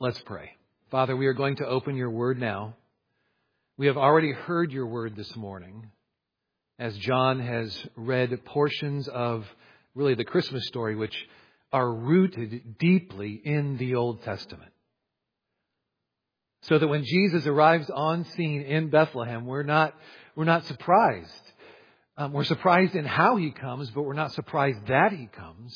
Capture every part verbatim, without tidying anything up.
Let's pray. Father, we are going to open your word now. We have already heard your word this morning as John has read portions of really the Christmas story, which are rooted deeply in the Old Testament. So that when Jesus arrives on scene in Bethlehem, we're not, we're not surprised. Um, we're surprised in how he comes, but we're not surprised that he comes.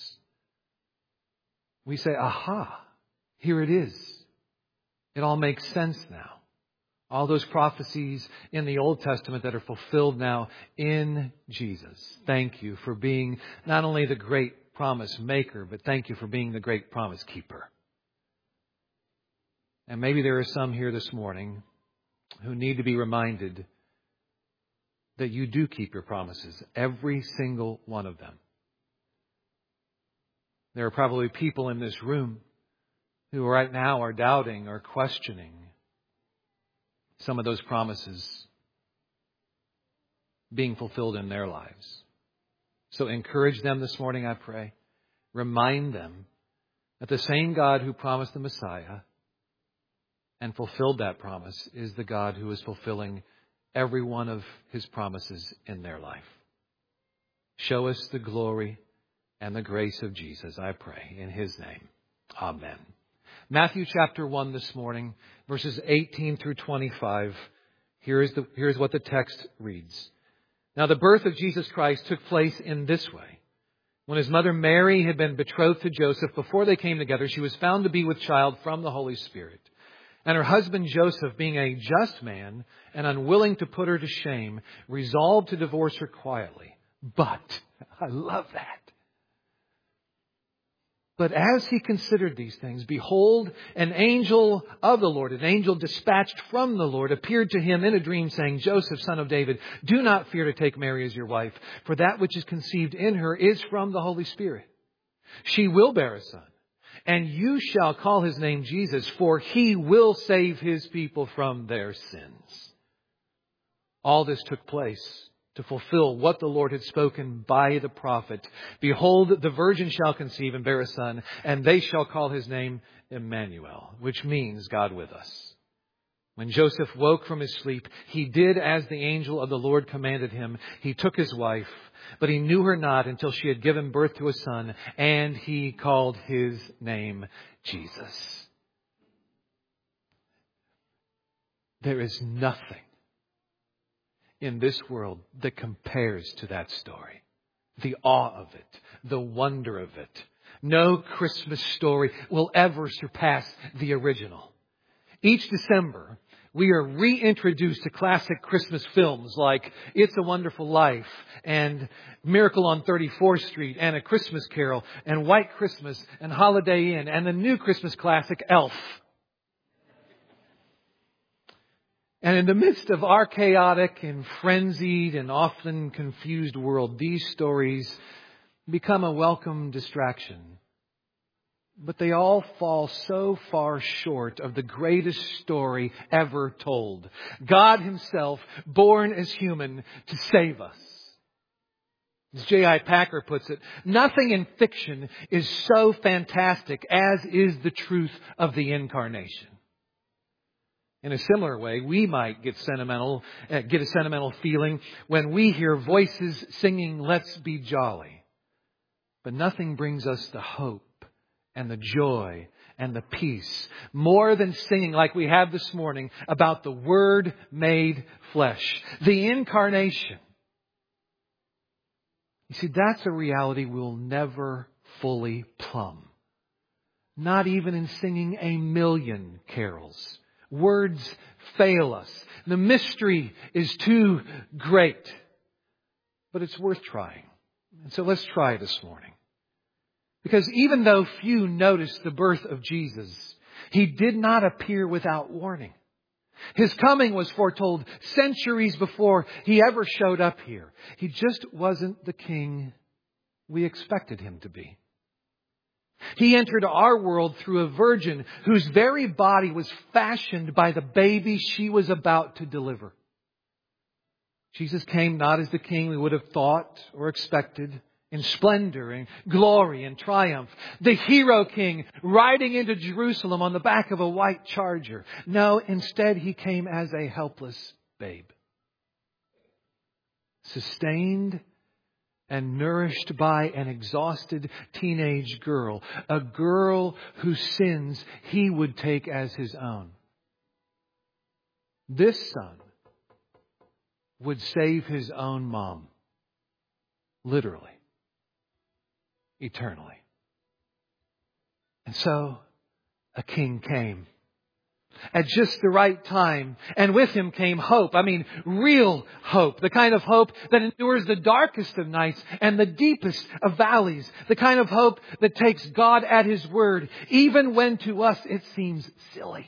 We say, aha, here it is. It all makes sense now. All those prophecies in the Old Testament that are fulfilled now in Jesus. Thank you for being not only the great promise maker, but thank you for being the great promise keeper. And maybe there are some here this morning who need to be reminded that you do keep your promises, every single one of them. There are probably people in this room who right now are doubting or questioning some of those promises being fulfilled in their lives. So encourage them this morning, I pray. Remind them that the same God who promised the Messiah and fulfilled that promise is the God who is fulfilling every one of his promises in their life. Show us the glory and the grace of Jesus, I pray, in his name. Amen. Matthew chapter one this morning, verses eighteen through twenty-five. Here is the, here's what the text reads. Now the birth of Jesus Christ took place in this way. When his mother Mary had been betrothed to Joseph, before they came together, she was found to be with child from the Holy Spirit. And her husband Joseph, being a just man and unwilling to put her to shame, resolved to divorce her quietly. But, I love that. But as he considered these things, behold, an angel of the Lord, an angel dispatched from the Lord, appeared to him in a dream, saying, Joseph, son of David, do not fear to take Mary as your wife, for that which is conceived in her is from the Holy Spirit. She will bear a son, and you shall call his name Jesus, for he will save his people from their sins. All this took place to fulfill what the Lord had spoken by the prophet. Behold, the virgin shall conceive and bear a son, and they shall call his name Emmanuel, which means God with us. When Joseph woke from his sleep, he did as the angel of the Lord commanded him. He took his wife, but he knew her not until she had given birth to a son, and he called his name Jesus. There is nothing in this world that compares to that story. The awe of it, the wonder of it. No Christmas story will ever surpass the original. Each December, we are reintroduced to classic Christmas films like It's a Wonderful Life and Miracle on thirty-fourth Street and A Christmas Carol and White Christmas and Holiday Inn and the new Christmas classic Elf. And in the midst of our chaotic and frenzied and often confused world, these stories become a welcome distraction. But they all fall so far short of the greatest story ever told. God himself, born as human to save us. As J I Packer puts it, nothing in fiction is so fantastic as is the truth of the incarnation. In a similar way, we might get sentimental, uh, get a sentimental feeling when we hear voices singing, "Let's be jolly." But nothing brings us the hope and the joy and the peace more than singing like we have this morning about the Word made flesh, the incarnation. You see, that's a reality we'll never fully plumb. Not even in singing a million carols. Words fail us. The mystery is too great. But it's worth trying. And so let's try this morning. Because even though few noticed the birth of Jesus, he did not appear without warning. His coming was foretold centuries before he ever showed up here. He just wasn't the king we expected him to be. He entered our world through a virgin whose very body was fashioned by the baby she was about to deliver. Jesus came not as the king we would have thought or expected in splendor and glory and triumph. The hero king riding into Jerusalem on the back of a white charger. No, instead he came as a helpless babe. Sustained and nourished by an exhausted teenage girl. A girl whose sins he would take as his own. This son would save his own mom. Literally. Eternally. And so a king came at just the right time. And with him came hope. I mean, real hope. The kind of hope that endures the darkest of nights and the deepest of valleys. The kind of hope that takes God at His word, even when to us it seems silly.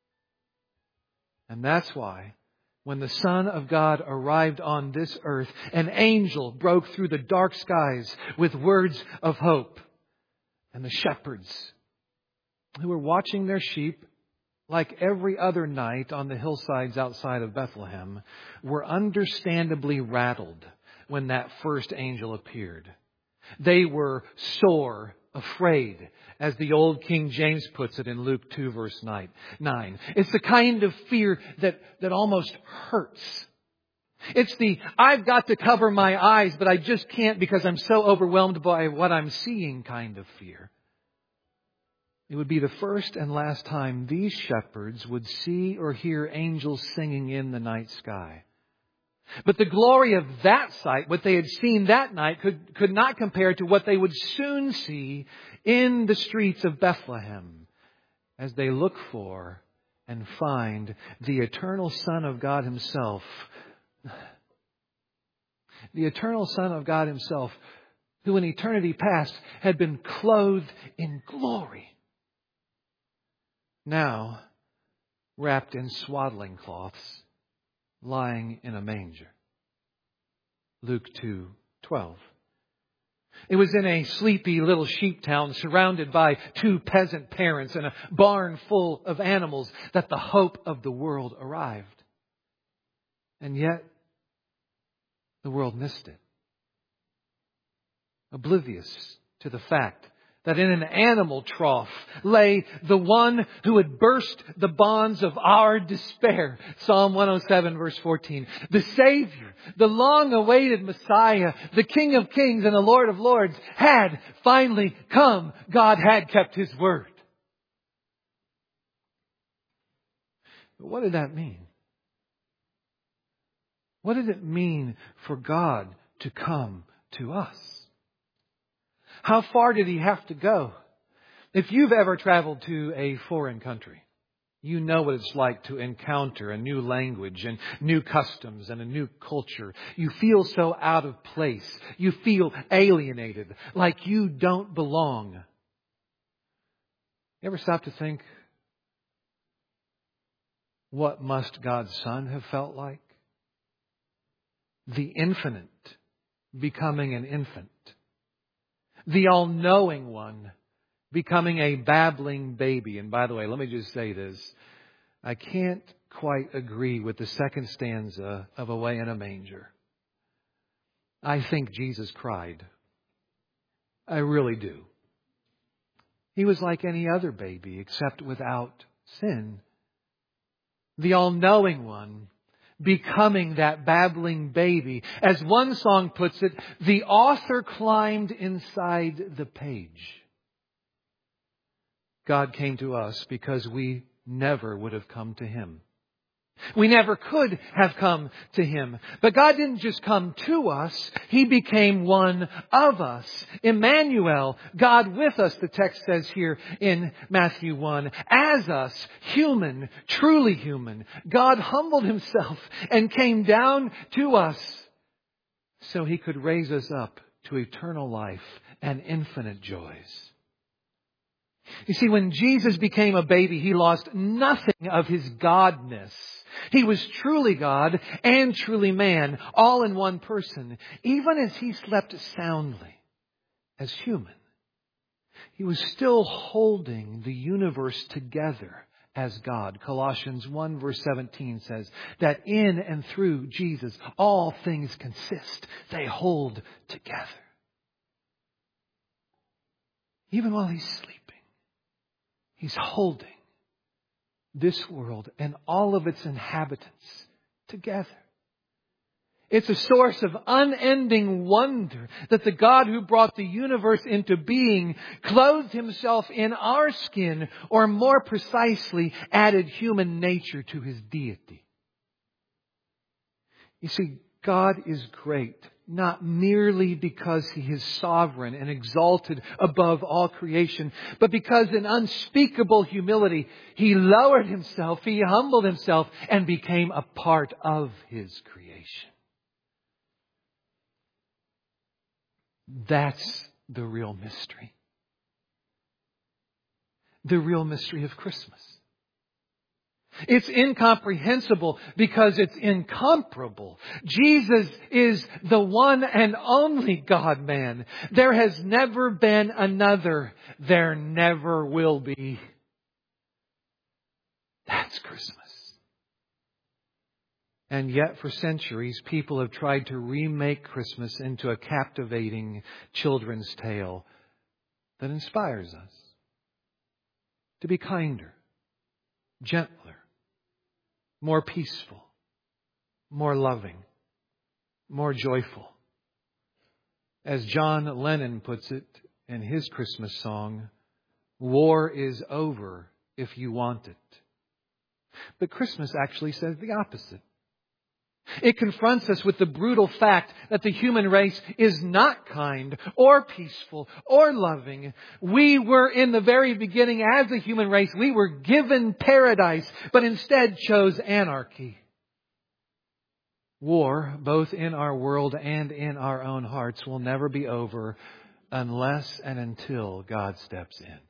And that's why when the Son of God arrived on this earth, an angel broke through the dark skies with words of hope. And the shepherds who were watching their sheep, like every other night on the hillsides outside of Bethlehem, were understandably rattled when that first angel appeared. They were sore afraid, as the old King James puts it in Luke two verse nine. It's the kind of fear that, that almost hurts. It's the, I've got to cover my eyes, but I just can't because I'm so overwhelmed by what I'm seeing kind of fear. It would be the first and last time these shepherds would see or hear angels singing in the night sky. But the glory of that sight, what they had seen that night, could, could not compare to what they would soon see in the streets of Bethlehem as they look for and find the eternal Son of God Himself. The eternal Son of God Himself, who in eternity past had been clothed in glory. Now, wrapped in swaddling cloths, lying in a manger. Luke two twelve. It was in a sleepy little sheep town surrounded by two peasant parents and a barn full of animals that the hope of the world arrived. And yet, the world missed it. Oblivious to the fact that in an animal trough lay the one who had burst the bonds of our despair. Psalm one oh seven verse fourteen. The Savior, the long-awaited Messiah, the King of Kings and the Lord of Lords had finally come. God had kept His word. But what did that mean? What did it mean for God to come to us? How far did He have to go? If you've ever traveled to a foreign country, you know what it's like to encounter a new language and new customs and a new culture. You feel so out of place. You feel alienated, like you don't belong. You ever stop to think, what must God's Son have felt like? The infinite becoming an infant. The all-knowing one becoming a babbling baby. And by the way, let me just say this. I can't quite agree with the second stanza of Away in a Manger. I think Jesus cried. I really do. He was like any other baby except without sin. The all-knowing one becoming that babbling baby. As one song puts it, the author climbed inside the page. God came to us because we never would have come to Him. We never could have come to Him. But God didn't just come to us. He became one of us. Emmanuel, God with us, the text says here in Matthew one. As us, human, truly human. God humbled Himself and came down to us so He could raise us up to eternal life and infinite joys. You see, when Jesus became a baby, He lost nothing of His godness. He was truly God and truly man, all in one person. Even as He slept soundly as human, He was still holding the universe together as God. Colossians one verse seventeen says that in and through Jesus, all things consist. They hold together. even while He's sleeping, He's holding this world and all of its inhabitants together. It's a source of unending wonder that the God who brought the universe into being clothed Himself in our skin, or more precisely, added human nature to His deity. You see, God is great, not merely because He is sovereign and exalted above all creation, but because in unspeakable humility He lowered Himself, He humbled Himself, and became a part of His creation. That's the real mystery. The real mystery of Christmas. It's incomprehensible because it's incomparable. Jesus is the one and only God-man. There has never been another. There never will be. That's Christmas. And yet for centuries, people have tried to remake Christmas into a captivating children's tale that inspires us to be kinder, gentler, more peaceful, more loving, more joyful. As John Lennon puts it in his Christmas song, war is over if you want it. But Christmas actually says the opposite. It confronts us with the brutal fact that the human race is not kind or peaceful or loving. We were in the very beginning, as a human race, we were given paradise, but instead chose anarchy. War, both in our world and in our own hearts, will never be over unless and until God steps in.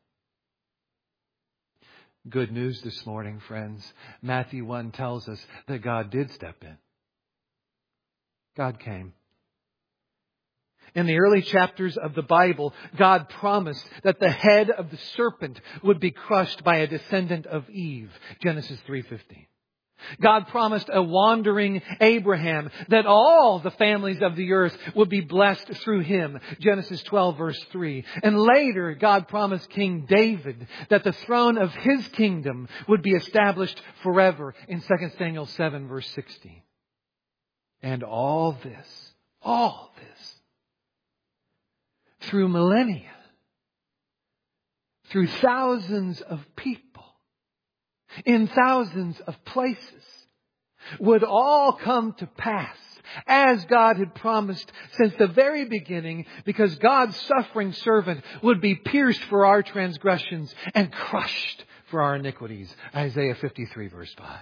Good news this morning, friends. Matthew one tells us that God did step in. God came. In the early chapters of the Bible, God promised that the head of the serpent would be crushed by a descendant of Eve. Genesis three fifteen. God promised a wandering Abraham that all the families of the earth would be blessed through him. Genesis twelve verse three. And later, God promised King David that the throne of his kingdom would be established forever in Second Samuel seven verse sixteen. And all this, all this, through millennia, through thousands of people, in thousands of places, would all come to pass as God had promised since the very beginning, because God's suffering servant would be pierced for our transgressions and crushed for our iniquities. Isaiah fifty-three verse five.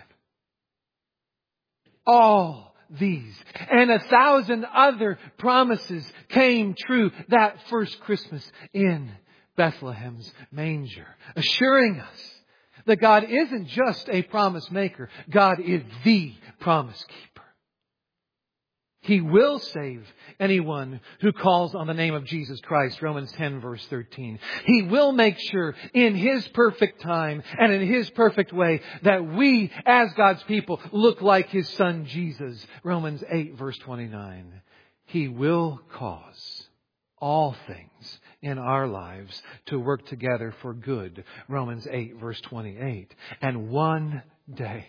All these and a thousand other promises came true that first Christmas in Bethlehem's manger, assuring us that God isn't just a promise maker. God is the promise keeper. He will save anyone who calls on the name of Jesus Christ. Romans ten verse thirteen. He will make sure in His perfect time and in His perfect way that we as God's people look like His Son Jesus. Romans eight verse twenty-nine. He will cause all things in our lives to work together for good. Romans eight verse twenty-eight. And one day,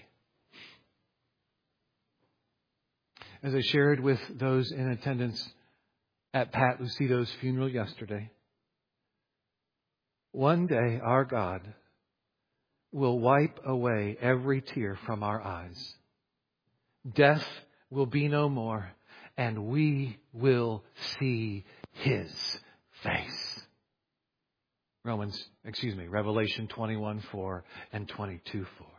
as I shared with those in attendance at Pat Lucido's funeral yesterday, one day our God will wipe away every tear from our eyes. Death will be no more, and we will see His face. Romans, excuse me, Revelation twenty-one four and twenty-two four.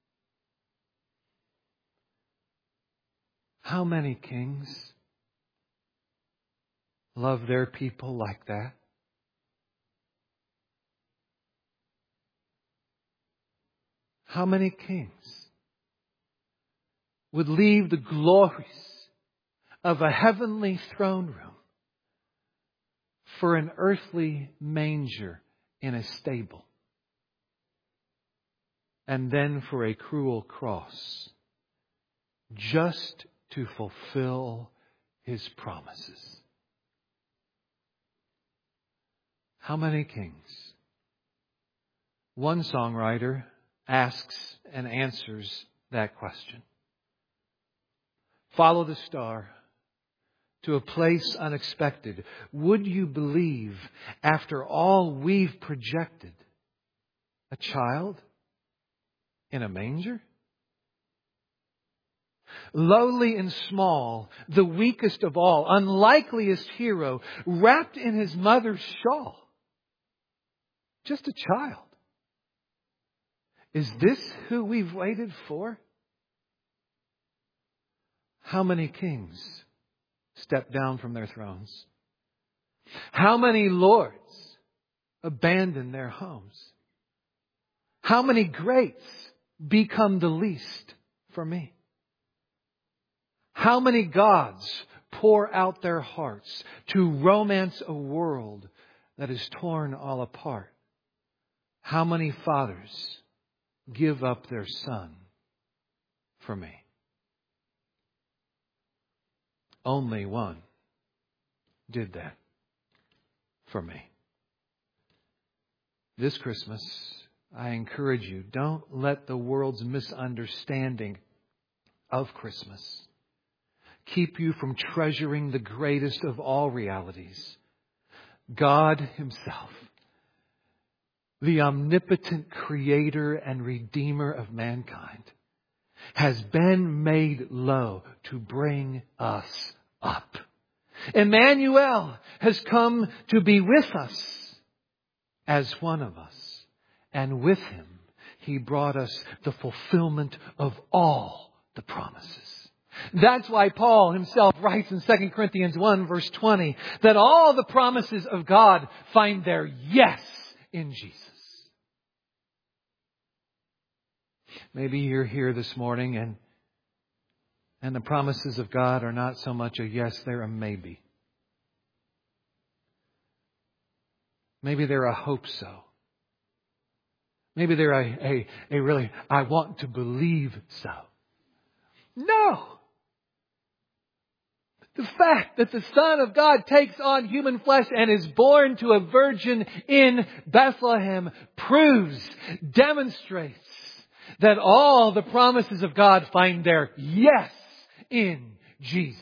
How many kings love their people like that? How many kings would leave the glories of a heavenly throne room for an earthly manger in a stable, and then for a cruel cross, just to fulfill His promises? How many kings? One songwriter asks and answers that question. Follow the star to a place unexpected. Would you believe, after all we've projected, a child in a manger? Lowly and small, the weakest of all, unlikeliest hero, wrapped in his mother's shawl. Just a child. Is this who we've waited for? How many kings step down from their thrones? How many lords abandon their homes? How many greats become the least for me? How many gods pour out their hearts to romance a world that is torn all apart? How many fathers give up their son for me? Only one did that for me. This Christmas, I encourage you, don't let the world's misunderstanding of Christmas keep you from treasuring the greatest of all realities, God Himself, the omnipotent Creator and Redeemer of mankind, has been made low to bring us up. Emmanuel has come to be with us as one of us. And with Him, He brought us the fulfillment of all the promises. That's why Paul himself writes in Second Corinthians one verse twenty that all the promises of God find their yes in Jesus. Maybe you're here this morning and and the promises of God are not so much a yes, they're a maybe. Maybe they're a hope so. Maybe they're a, a, a really, I want to believe so. No! The fact that the Son of God takes on human flesh and is born to a virgin in Bethlehem proves, demonstrates that all the promises of God find their yes in Jesus.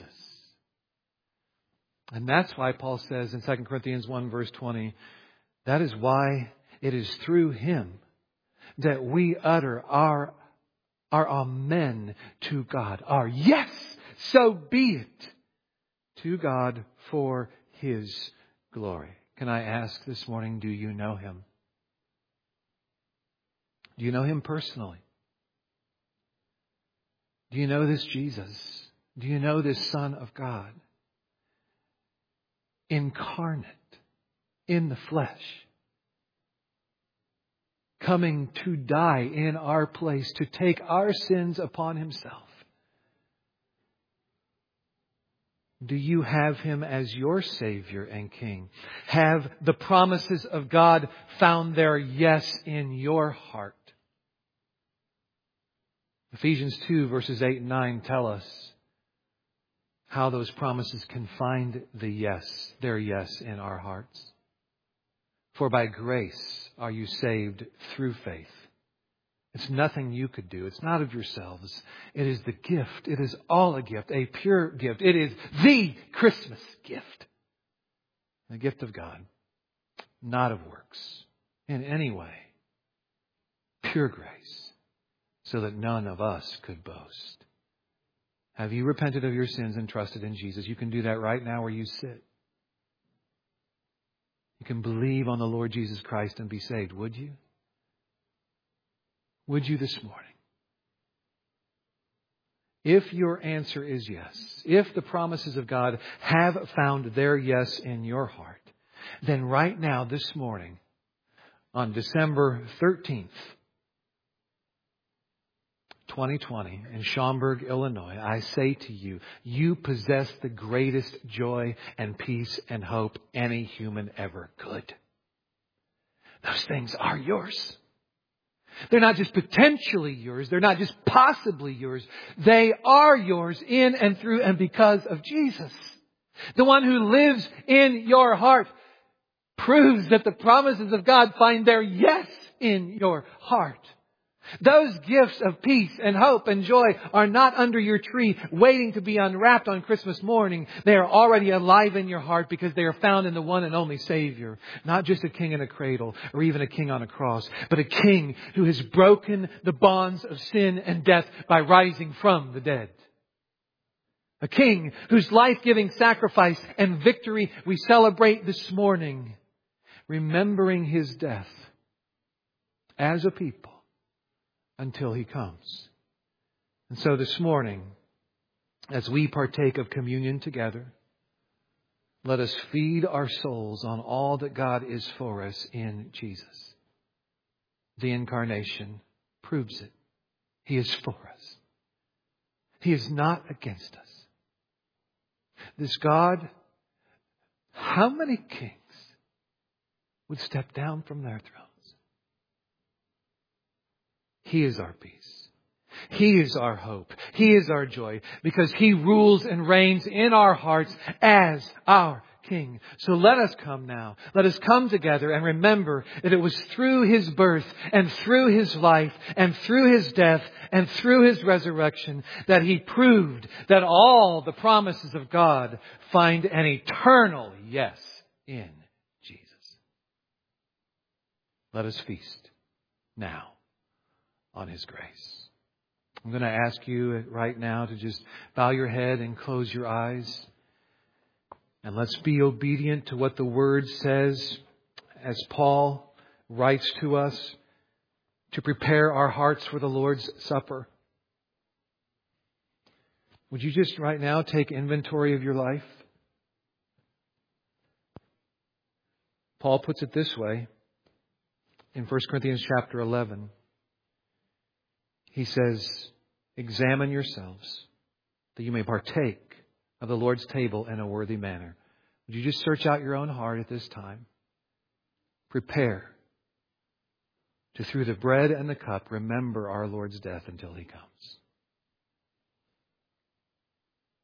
And that's why Paul says in Second Corinthians one verse twenty, that is why it is through Him that we utter our, our amen to God. Our yes, so be it, to God for His glory. Can I ask this morning, do you know Him? Do you know Him personally? Do you know this Jesus? Do you know this Son of God? Incarnate in the flesh. Coming to die in our place, to take our sins upon Himself. Do you have Him as your Savior and King? Have the promises of God found their yes in your heart? Ephesians two verses eight and nine tell us how those promises can find the yes, their yes in our hearts. For by grace are you saved through faith. It's nothing you could do. It's not of yourselves. It is the gift. It is all a gift, a pure gift. It is the Christmas gift. The gift of God, not of works in any way. Pure grace, so that none of us could boast. Have you repented of your sins and trusted in Jesus? You can do that right now where you sit. You can believe on the Lord Jesus Christ and be saved. Would you? Would you this morning? If your answer is yes, if the promises of God have found their yes in your heart, then right now, this morning, on December thirteenth, twenty twenty, in Schaumburg, Illinois, I say to you, you possess the greatest joy and peace and hope any human ever could. Those things are yours. They're not just potentially yours. They're not just possibly yours. They are yours in and through and because of Jesus. The one who lives in your heart. proves that the promises of God find their yes in your heart. Those gifts of peace and hope and joy are not under your tree waiting to be unwrapped on Christmas morning. They are already alive in your heart because they are found in the one and only Savior. Not just a king in a cradle or even a king on a cross, but a king who has broken the bonds of sin and death by rising from the dead. A king whose life-giving sacrifice and victory we celebrate this morning, remembering His death as a people until He comes. And so this morning, as we partake of communion together, let us feed our souls on all that God is for us in Jesus. The incarnation proves it. He is for us. He is not against us. This God, how many kings would step down from their thrones? He is our peace. He is our hope. He is our joy because He rules and reigns in our hearts as our King. So let us come now. Let us come together and remember that it was through His birth and through His life and through His death and through His resurrection that He proved that all the promises of God find an eternal yes in Jesus. Let us feast now on His grace. I'm going to ask you right now to just bow your head and close your eyes. And let's be obedient to what the Word says as Paul writes to us to prepare our hearts for the Lord's Supper. Would you just right now take inventory of your life? Paul puts it this way in First Corinthians chapter eleven. He says, examine yourselves that you may partake of the Lord's table in a worthy manner. Would you just search out your own heart at this time? Prepare to, through the bread and the cup, remember our Lord's death until He comes.